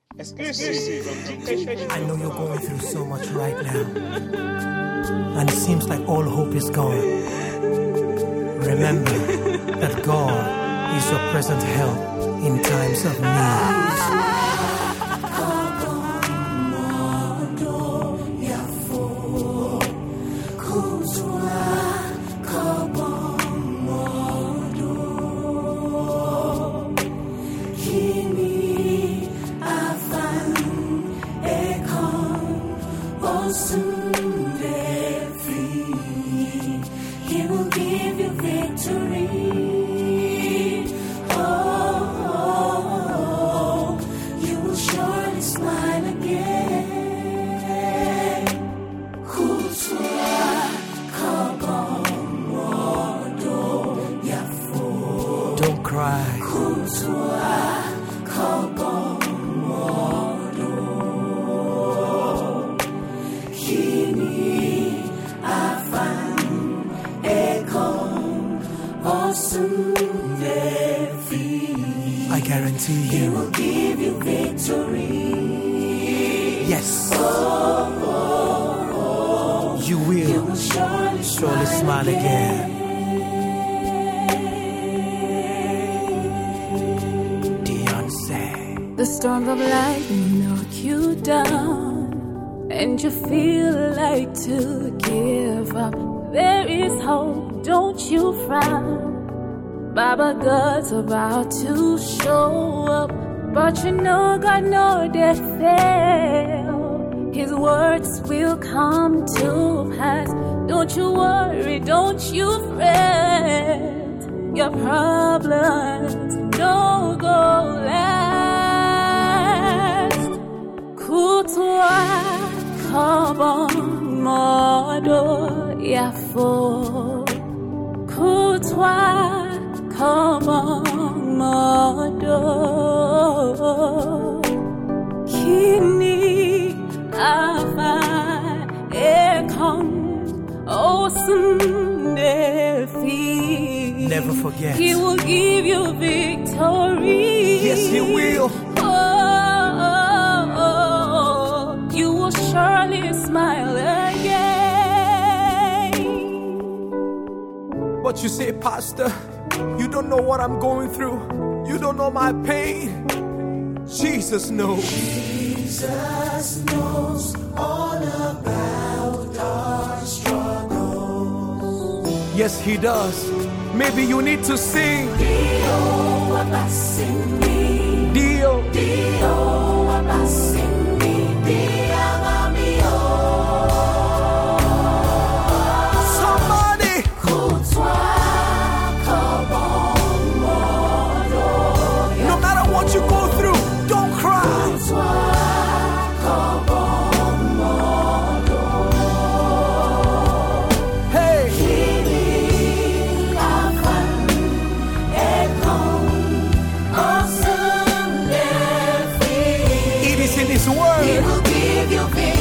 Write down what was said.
Exclusive from DJ. I know you're going through so much right now, and it seems like all hope is gone. Remember that God is your present help in times of need. He will give you victory. Oh, you will surely smile again. Don't cry. I guarantee you, He will give you victory. yes, you will surely smile again. Beyonce. The storms of life knock you down, and you feel like to give up. There is hope, don't you frown. Baba God's about to show up, but you know God know they fail. His words will come to pass. Don't you worry, don't you fret. Your problems no go last. Kutwa kabon modo yafo. Kutwa come on, Mado. Kini ava ekon awesome nefi. Never forget. He will give you victory. Yes, He will. Oh, you will surely smile again. But you say, Pastor, you don't know what I'm going through. You don't know my pain. Jesus knows. Jesus knows all about our struggles. Yes, He does. Maybe you need to sing. Dio abasini, Dio. Dio abasini, Dio amamio. Somebody. Kutwa kabomodo. No matter what you go through, don't cry. Kutwa kabomodo. Hey. Kini afan ekon awesome nefi. It is in His He word. will give you victory.